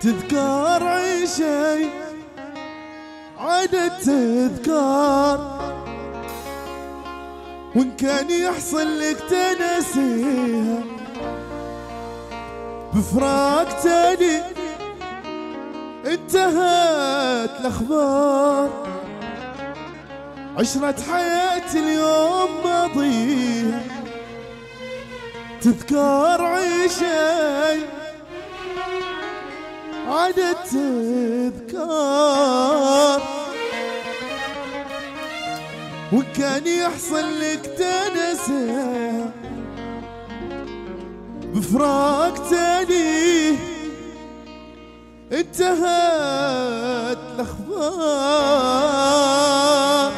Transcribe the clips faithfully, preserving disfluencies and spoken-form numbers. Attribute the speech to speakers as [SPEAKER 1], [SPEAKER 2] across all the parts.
[SPEAKER 1] تذكار عيشي عادة تذكار، وإن كان يحصل لك تنسيها بفراق تاني انتهت الأخبار. عشرة حياتي اليوم ماضيها تذكار عيشي عادة تذكار، وإن كان يحصل لك تنسى بفراق تاني انتهت الأخبار.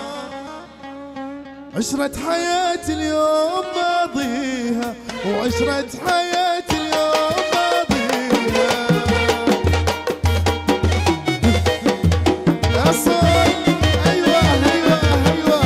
[SPEAKER 1] عشرة حياتي اليوم ماضيها، وعشرة حياتي اليوم ماضيها. يا صوت أيوة أيوة أيوة.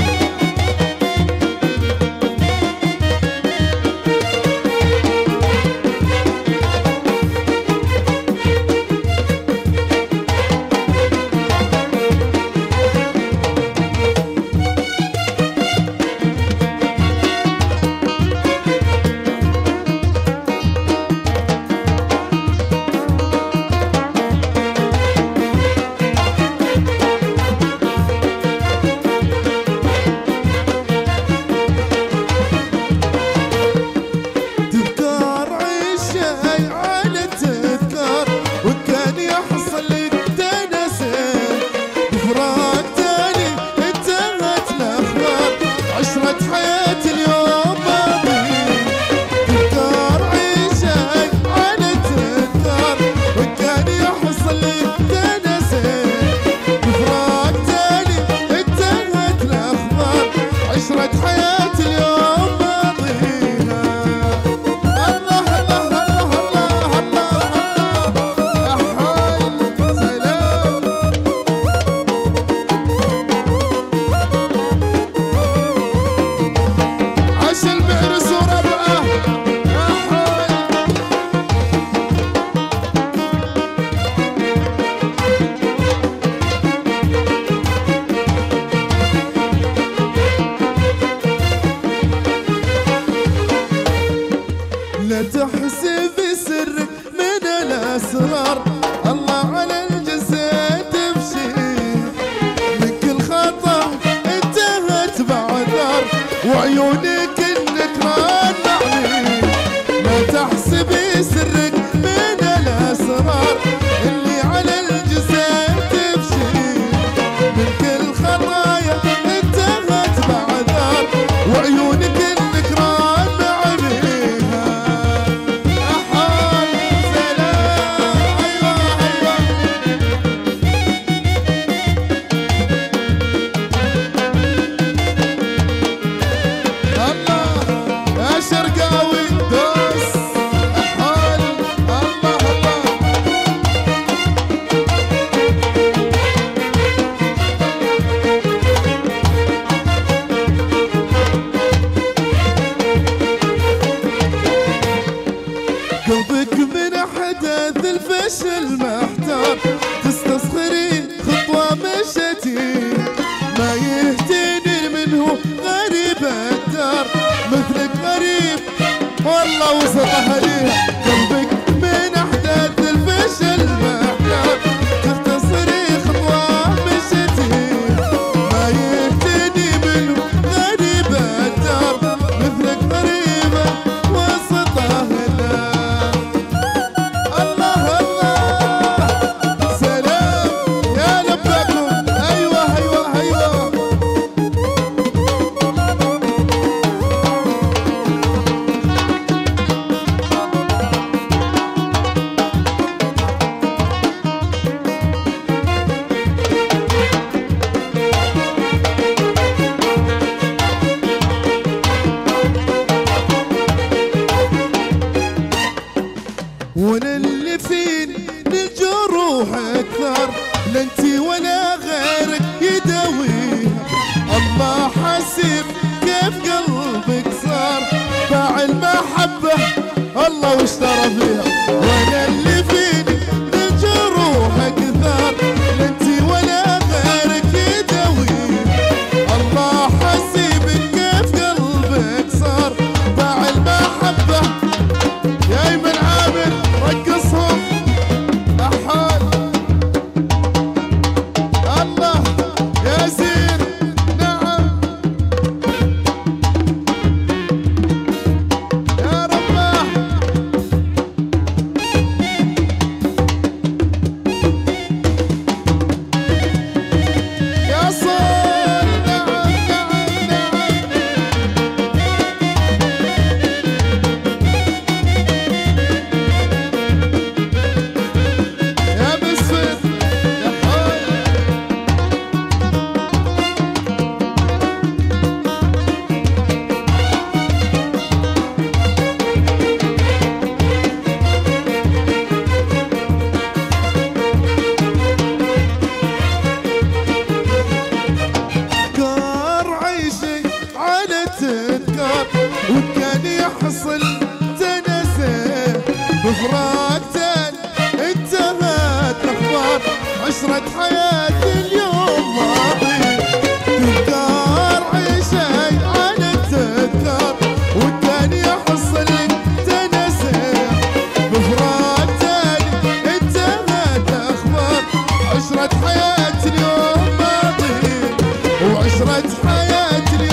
[SPEAKER 1] لا تحسب سرك من الأسرار، الله على الجسد تمشي من كل خطأ انتهت بعذر، وعيونك النكران معني. لا تحسبي سرك من الأسرار اللي على الجسد تمشي من كل خطايا انتهت بعذر، وعيونك النكران معني. قلبك من حدث الفشل محتار، تستصغري خطوة مشتي ما يهتني منه غريب الدار، مثلك غريب والله وسط أهليها. قلبك من حدث الفشل محتار، تستصغري خطوة مشتي ما يهتني منه غريب الدار، مثلك غريبة وسط أهلها. وانا اللي فيني للجروح اكثر، لا انتي ولا غيرك يداويها. الله حسيب كيف قلبك صار باع المحبة الله واشترى فيها. وانا اللي فيني للجروح يحصل تنسى بفراقتين انتهت الاخبار عشرة حياة اليوم ماضي تذكار عيشي على التذكار والثاني يحصل تنسى بفراقتين انتهت الاخبار عشرة حياة اليوم ماضي وعشرة حياة اليوم